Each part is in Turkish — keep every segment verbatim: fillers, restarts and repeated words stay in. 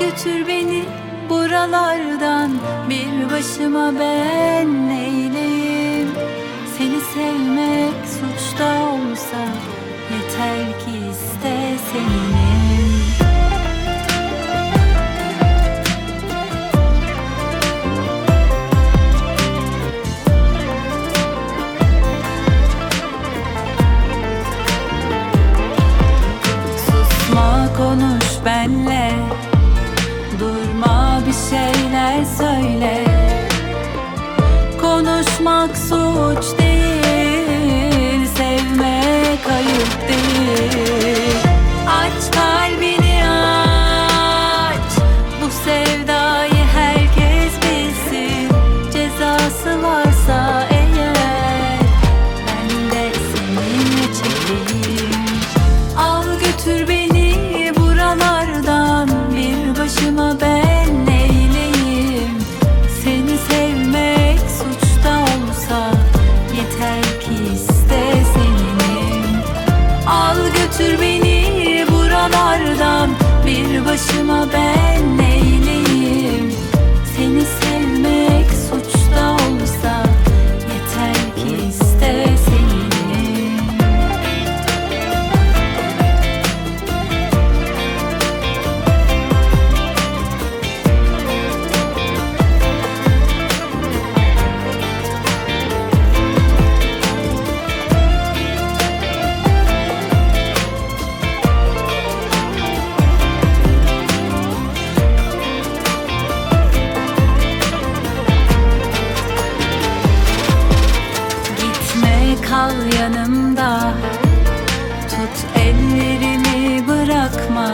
götür beni buralardan, bir başıma ben neyleyim? Seni sevmek suç da olsa yeter ki iste seninim. Susma, konuş benle, durma, bir şeyler söyle. Konuşmak suç değil, sevmek ayıp değil. Aç kalbini aç, bu sevdayı herkes bilsin. Cezası varsa eğer, ben de seninle çekeyim. Al götür beni buralardan, bir başıma ben neyleyim? Seni sevmek suç da olsa yeter ki iste seninim. Al götür beni buralardan, bir başıma ben neyleyim? Seni sevmek suç da olsa yeter ki iste seninim. Kal yanımda, tut ellerimi bırakma.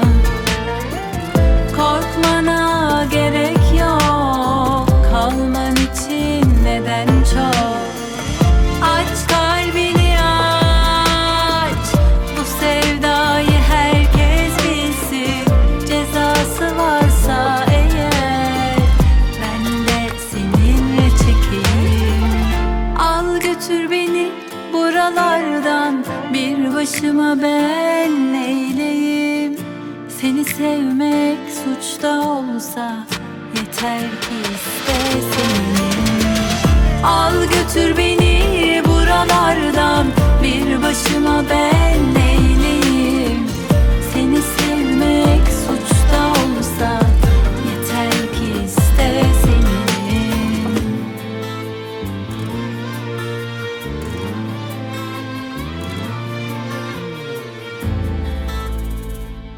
Korkmana gerek yok, kalman için neden çok. Aç kalbini aç, bu sevdayı herkes bilsin. Cezası varsa eğer, ben de seninle çekeyim. Al götür beni buralardan, bir başıma ben neyleyim? Seni sevmek suç da olsa yeter ki iste seninim. Al götür beni buralardan, bir başıma ben neyleyim?